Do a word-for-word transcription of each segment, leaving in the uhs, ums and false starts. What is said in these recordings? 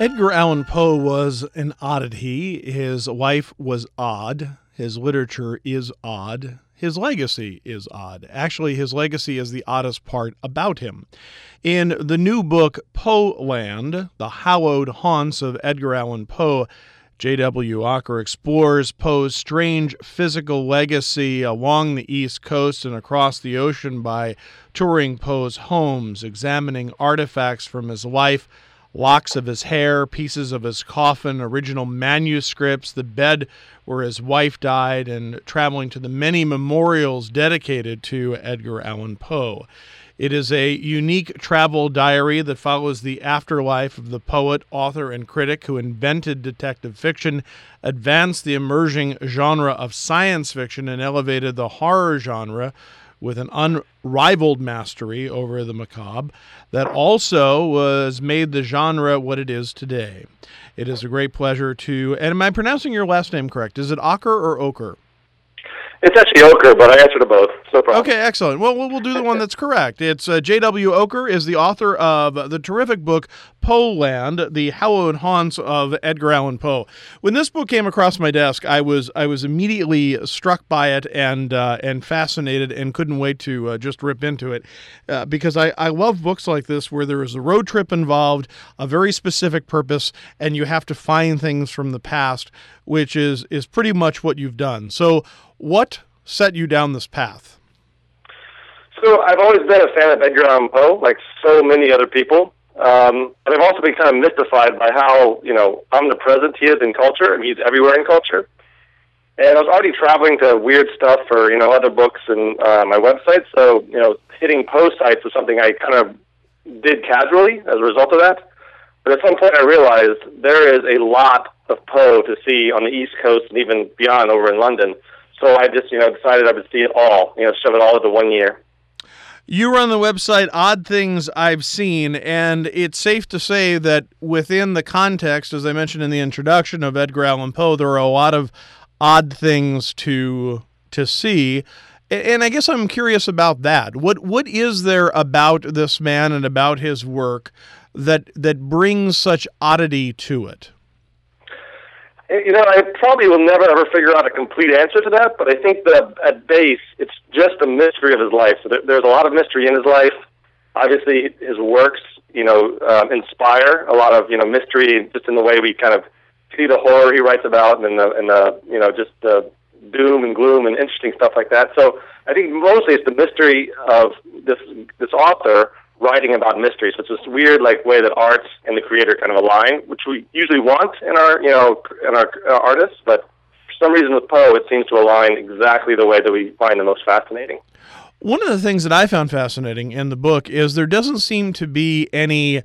Edgar Allan Poe was an oddity. His life was odd. His literature is odd. His legacy is odd. Actually, his legacy is the oddest part about him. In the new book, Poe-land, The Hallowed Haunts of Edgar Allan Poe, J W. Ocker explores Poe's strange physical legacy along the East Coast and across the ocean by touring Poe's homes, examining artifacts from his life, locks of his hair, pieces of his coffin, original manuscripts, the bed where his wife died, and traveling to the many memorials dedicated to Edgar Allan Poe. It is a unique travel diary that follows the afterlife of the poet, author, and critic who invented detective fiction, advanced the emerging genre of science fiction, and elevated the horror genre with an unrivaled mastery over the macabre that also was made the genre what it is today. It is a great pleasure to, and am I pronouncing your last name correct? Is it Ocker or Oker? It's actually Oker, but I answer to both. No problem. Okay, excellent. Well, we'll do the one that's correct. It's uh, J W. Oker is the author of the terrific book Poe-land, The Hallowed Haunts of Edgar Allan Poe. When this book came across my desk, I was I was immediately struck by it and uh, and fascinated and couldn't wait to uh, just rip into it uh, because I, I love books like this where there is a road trip involved, a very specific purpose, and you have to find things from the past, which is is pretty much what you've done. So what set you down this path? So I've always been a fan of Edgar Allan Poe, like so many other people. Um, but I've also been kind of mystified by how, you know, omnipresent he is in culture. I mean, he's everywhere in culture. And I was already traveling to weird stuff for, you know, other books and uh, my website. So, you know, hitting Poe sites was something I kind of did casually as a result of that. But at some point I realized there is a lot of Poe to see on the East Coast and even beyond over in London. So I just, you know, decided I would see it all, you know, shove it all into one year. You run the website Odd Things I've Seen, and it's safe to say that within the context, as I mentioned in the introduction, of Edgar Allan Poe, there are a lot of odd things to to see. And I guess I'm curious about that. What what is there about this man and about his work that that brings such oddity to it? You know, I probably will never ever figure out a complete answer to that, but I think that at base, it's just a mystery of his life. So there, there's a lot of mystery in his life. Obviously, his works, you know, um, inspire a lot of, you know, mystery just in the way we kind of see the horror he writes about and the, and the you know, just the doom and gloom and interesting stuff like that. So I think mostly it's the mystery of this this author writing about mystery. So it's this weird, like, way that art and the creator kind of align, which we usually want in our, you know, in our uh, artists. But for some reason with Poe, it seems to align exactly the way that we find the most fascinating. One of the things that I found fascinating in the book is there doesn't seem to be any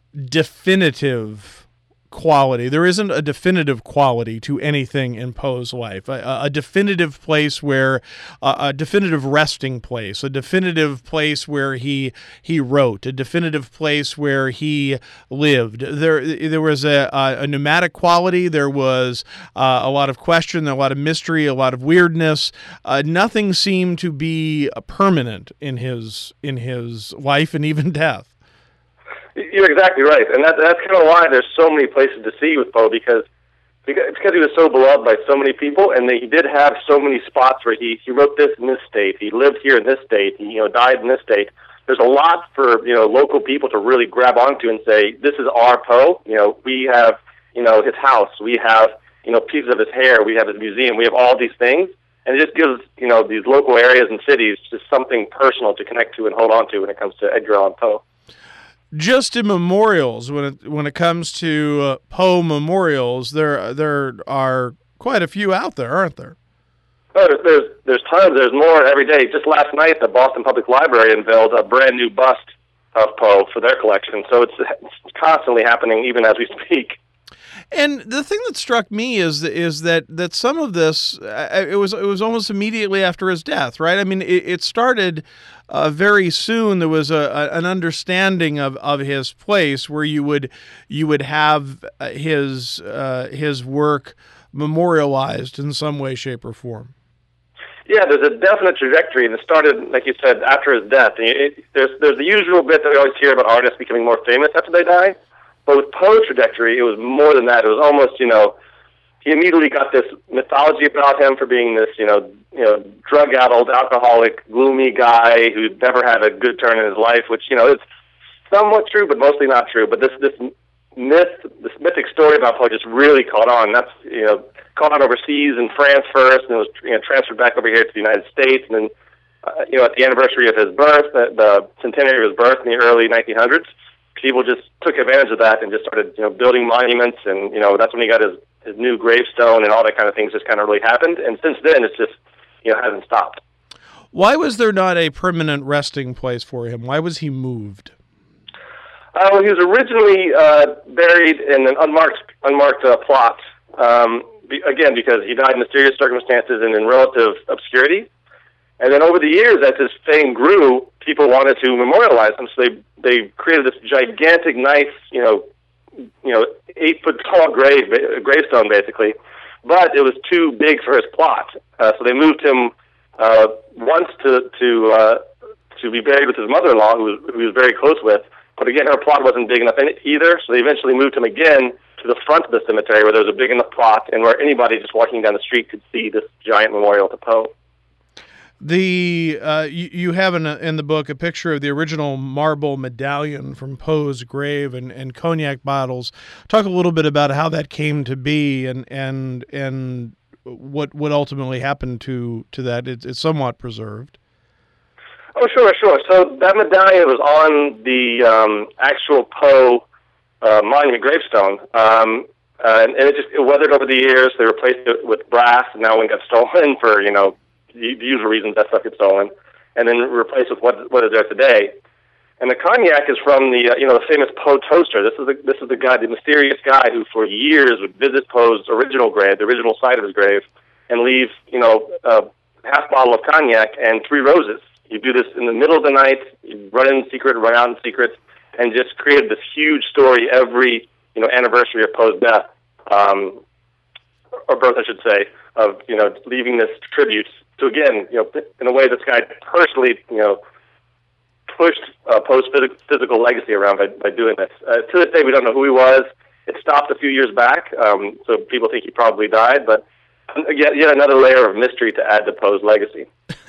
definitive quality. There isn't a definitive quality to anything in Poe's life. A, a definitive place where uh, a definitive resting place, a definitive place where he he wrote, a definitive place where he lived. There there was a, a, a pneumatic quality. There was uh, a lot of question, a lot of mystery, a lot of weirdness. Uh, nothing seemed to be permanent in his in his life and even death. You're exactly right, and that, that's kind of why there's so many places to see with Poe, because, because it's because he was so beloved by so many people, and he did have so many spots where he, he wrote this in this state, he lived here in this state, he, you know, died in this state. There's a lot for, you know, local people to really grab onto and say, this is our Poe. You know, we have, you know, his house, we have, you know, pieces of his hair, we have his museum, we have all these things, and it just gives, you know, these local areas and cities just something personal to connect to and hold on to when it comes to Edgar Allan Poe. Just in memorials, when it when it comes to uh, Poe memorials, there there are quite a few out there, aren't there? Oh, there's, there's there's tons. There's more every day. Just last night, the Boston Public Library unveiled a brand new bust of Poe for their collection. So it's, it's constantly happening, even as we speak. And the thing that struck me is is that that some of this uh, it was it was almost immediately after his death, right? I mean, it, it started uh, very soon. There was a, a an understanding of, of his place where you would you would have his uh, his work memorialized in some way, shape, or form. Yeah, there's a definite trajectory, and it started, like you said, after his death. And it, there's there's the usual bit that we always hear about artists becoming more famous after they die. But with Poe's trajectory, it was more than that. It was almost, you know, he immediately got this mythology about him for being this, you know, you know, drug-addled, alcoholic, gloomy guy who'd never had a good turn in his life, which, you know, is somewhat true, but mostly not true. But this this myth, this mythic story about Poe just really caught on. That's, you know, caught on overseas in France first, and it was, you know, transferred back over here to the United States, and then, uh, you know, at the anniversary of his birth, the, the centenary of his birth in the early nineteen hundreds, people just took advantage of that and just started, you know, building monuments, and, you know, that's when he got his, his new gravestone, and all that kind of things just kind of really happened. And since then, it's just, you know, hasn't stopped. Why was there not a permanent resting place for him? Why was he moved? Uh, well, he was originally uh, buried in an unmarked unmarked uh, plot, um, be, again, because he died in mysterious circumstances and in relative obscurity. And then over the years, as his fame grew, people wanted to memorialize him, so they they created this gigantic, nice, you know, you know, eight foot tall grave gravestone, basically. But it was too big for his plot, uh, so they moved him uh, once to to uh, to be buried with his mother-in-law, who, was, who he was very close with. But again, her plot wasn't big enough in it either, so they eventually moved him again to the front of the cemetery, where there was a big enough plot and where anybody just walking down the street could see this giant memorial to Poe. The uh, you, you have in, a, in the book a picture of the original marble medallion from Poe's grave and, and cognac bottles. Talk a little bit about how that came to be and and and what what ultimately happened to to that. It's, it's somewhat preserved. Oh, sure, sure. So that medallion was on the um, actual Poe uh, monument gravestone, um, uh, and, and it just it weathered over the years. They replaced it with brass, and now it got stolen for, you know, the usual reasons that stuff gets stolen, and then replaced with what what is there today. And the cognac is from the uh, you know the famous Poe toaster. This is the this is the guy, the mysterious guy who for years would visit Poe's original grave, the original site of his grave, and leave you know a half bottle of cognac and three roses. You do this in the middle of the night, you run in secret, run out in secret, and just created this huge story every, you know, anniversary of Poe's death, um, or birth, I should say, of, you know, leaving this tribute to, again, you know, in a way this guy personally, you know, pushed uh, Poe's phys- physical legacy around by, by doing this. Uh, to this day, we don't know who he was. It stopped a few years back, um, so people think he probably died, but yet, yet another layer of mystery to add to Poe's legacy.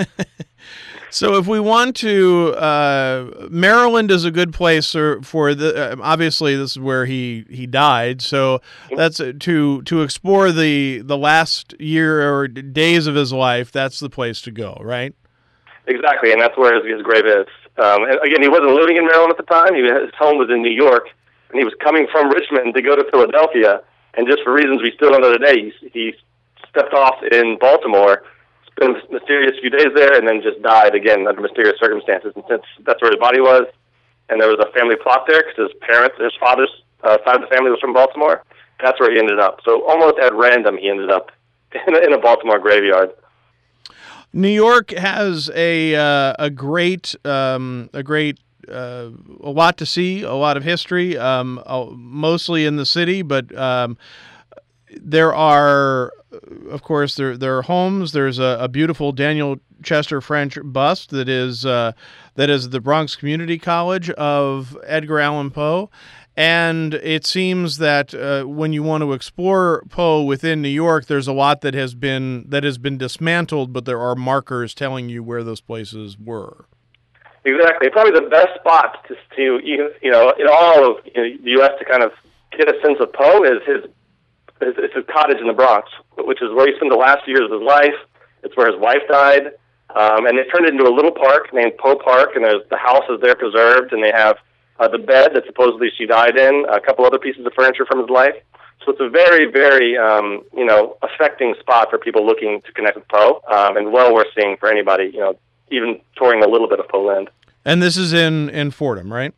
So if we want to, uh, Maryland is a good place for, for the, uh, obviously this is where he, he died. So that's uh, to, to explore the, the last year or days of his life. That's the place to go, right? Exactly. And that's where his, his grave is. Um, and again, he wasn't living in Maryland at the time. He, his home was in New York, and he was coming from Richmond to go to Philadelphia. And just for reasons we still don't know today, he, he stepped off in Baltimore, spent a mysterious few days there, and then just died again under mysterious circumstances. And since that's where his body was, and there was a family plot there because his parents, his father's uh, side of the family was from Baltimore, that's where he ended up. So almost at random, he ended up in a, in a Baltimore graveyard. New York has a uh, a great um, a great uh, a lot to see, a lot of history, um, uh, mostly in the city, but um, there are, of course, there there are homes. There's a, a beautiful Daniel Chester French bust that is uh, that is the Bronx Community College of Edgar Allan Poe. And it seems that uh, when you want to explore Poe within New York, there's a lot that has been that has been dismantled, but there are markers telling you where those places were. Exactly. Probably the best spot to, to you know, in all of you know, the U S to kind of get a sense of Poe is his, his, his cottage in the Bronx, which is where he spent the last years of his life. It's where his wife died. Um, and they turned it into a little park named Poe Park, and there's, the house is there preserved, and they have Uh, the bed that supposedly she died in, a couple other pieces of furniture from his life. So it's a very, very, um, you know, affecting spot for people looking to connect with Poe, um, and well worth seeing for anybody, you know, even touring a little bit of Poe land. And this is in, in Fordham, right?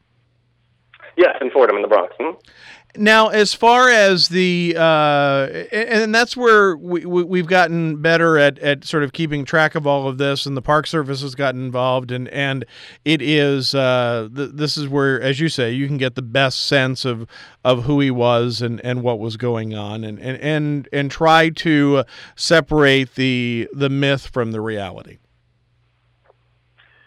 Yes, in Fordham, in the Bronx. Hmm? Now, as far as the, uh, and that's where we, we, we've gotten better at, at sort of keeping track of all of this, and the Park Service has gotten involved, and, and it is, uh, th- this is where, as you say, you can get the best sense of, of who he was and, and what was going on, and, and, and, and try to separate the, the myth from the reality.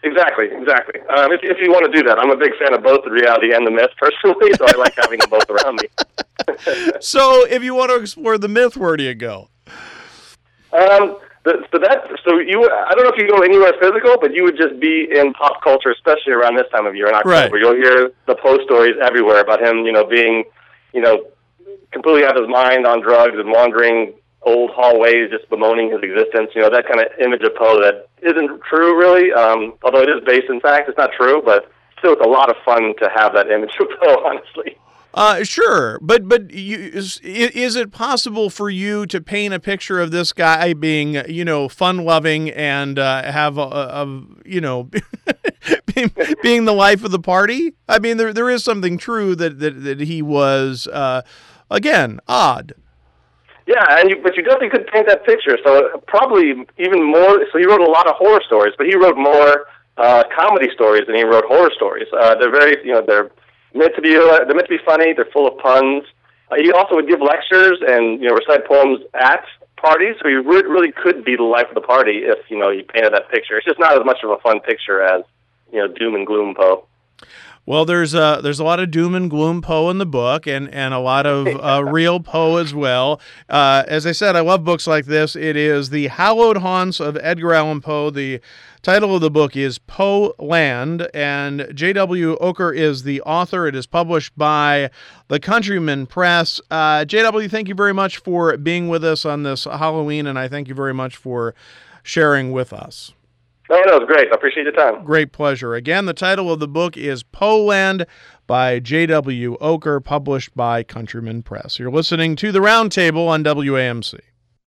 Exactly, exactly. Um, if, if you want to do that, I'm a big fan of both the reality and the myth, personally, so I like having them both around me. So if you want to explore the myth, where do you go? Um, the, so that so you I don't know if you go anywhere physical, but you would just be in pop culture, especially around this time of year in October. Right. You'll hear the post stories everywhere about him, you know, being, you know, completely out of his mind on drugs and wandering old hallways, just bemoaning his existence. You know, that kind of image of Poe that isn't true, really. Um, although it is based in fact, it's not true, but still, it's a lot of fun to have that image of Poe, honestly. Uh, sure, but but you, is, is it possible for you to paint a picture of this guy being, you know, fun-loving and uh, have a, a you know, being, being the life of the party? I mean, there there is something true that that, that he was, uh, again, odd. Yeah, and you, but you definitely could paint that picture. So probably even more. So he wrote a lot of horror stories, but he wrote more uh, comedy stories than he wrote horror stories. Uh, they're very, you know, they're meant to be uh, they're meant to be funny. They're full of puns. Uh, he also would give lectures and, you know, recite poems at parties. So he re- really could be the life of the party if, you know, you painted that picture. It's just not as much of a fun picture as, you know, doom and gloom Poe. Well, there's a there's a lot of doom and gloom Poe in the book, and, and a lot of uh, real Poe as well. Uh, as I said, I love books like this. It is The Hallowed Haunts of Edgar Allan Poe. The title of the book is Poe Land, and J W. Oker is the author. It is published by the Countryman Press. Uh, J W, thank you very much for being with us on this Halloween, and I thank you very much for sharing with us. No, no, it's great. I appreciate your time. Great pleasure. Again, the title of the book is Poe Land by J W. Oker, published by Countryman Press. You're listening to The Roundtable on W A M C.